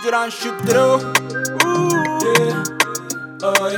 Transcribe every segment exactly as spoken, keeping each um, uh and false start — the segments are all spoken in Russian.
сдирающий трёх. Ой,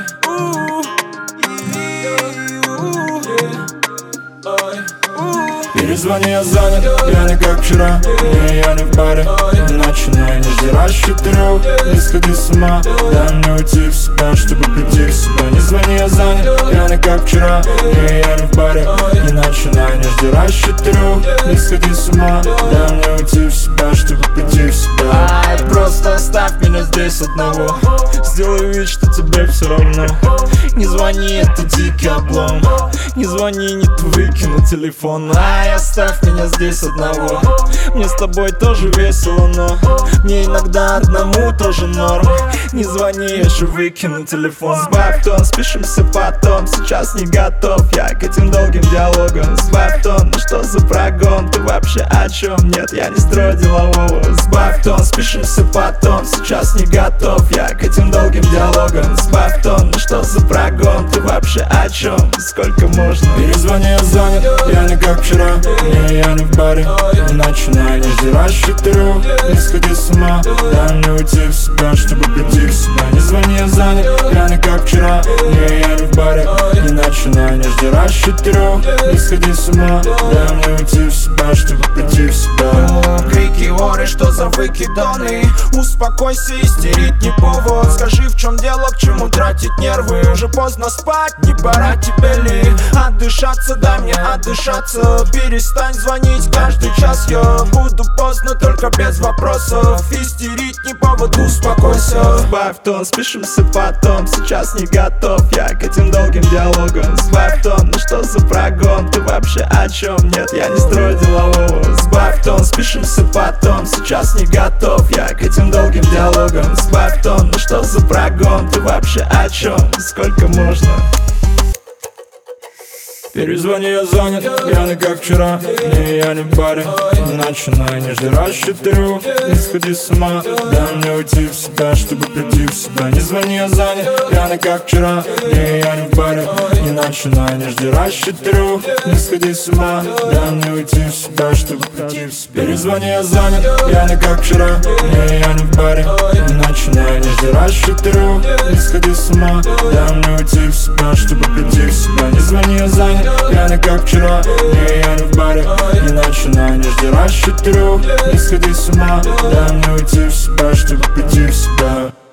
перезвони, я занят, я не как вчера. Не, я не в баре, начинай, не жди расчетрёх. Не сходи с ума, дай мне уйти в себя, чтобы прийти в себя. Не звони, я занят, я не как вчера. Не, я не в баре, не начинай, не жди расчетрёх. Не сходи с ума, дай мне уйти в себя, чтобы прийти в себя. Ай, просто оставь меня здесь одного. Сделай вид, что тебе все равно. Не звони, это дикий облом. Не звони, не выкину телефон. Ай, оставь меня здесь одного. Мне с тобой тоже весело, но мне иногда одному тоже норм. не звони, я еще выкину телефон. Сбавь тон, спишемся потом. Сейчас не готов я к этим долгим диалогам. Сбавь тон, ну что за прогон? Ты вообще о чем? Нет, я не строю делового. Сбавь тон, спишемся потом. Сейчас не готов я к этим долгим диалогам. Сбавь тон, ну что за прогон? Ты вообще о чем? Сколько можно? Перезвони, я занят, я не как вчера. Не, я не в баре, не начинай, не жди расчетрёх. Не сходи с ума, дай мне уйти в себя, чтобы прийти в себя. Не звони, я занят, я не как вчера. Не, я не в баре, не начинай, не жди расчетрёх. Не сходи с ума, дай мне уйти в себя, чтобы прийти в себя. Крики, оры, что за выкидоны? Успокойся, истерить не повод. Скажи, в чем дело, к чему тратить нервы? Уже поздно спать, не пора тебе ли отдышаться? Дай мне отдышаться. Перестань звонить каждый час, я буду поздно, только без вопросов. Истерить не повод, успокойся. Сбавь тон, спишемся потом. Сейчас не готов я к этим долгим диалогам. Сбавь тон, ну что за прогон? Ты вообще о чем? Нет, я не строю делового. Сбавь тон, спишемся потом. Сейчас не готов я к этим долгим диалогам. Сбавь тон, ну что за прогон? Ты вообще о чем? Сколько можно? Перезвони, я занят, я не как вчера. Не, я не в баре, не начинай, не жди расчетрёх. Не сходи с ума, дай мне уйти в себя, чтобы прийти в себя. Не звони, я занят, я не как вчера. Не, я не в баре, не начинай, не жди расчетрёх. Не сходи с ума, дай мне уйти в себя, чтобы прийти в себя. Перезвони, я занят, я не как вчера. Не, я не в баре, не начинай, не жди расчетрёх. Не сходи с ума, дай мне уйти в себя, чтобы прийти в себя. Не звони, я занят, я не как вчера. Не, я не в баре, не начинай, не жди расчетрёх. Не сходи с ума, дай мне уйти в себя, чтобы прийти в себя.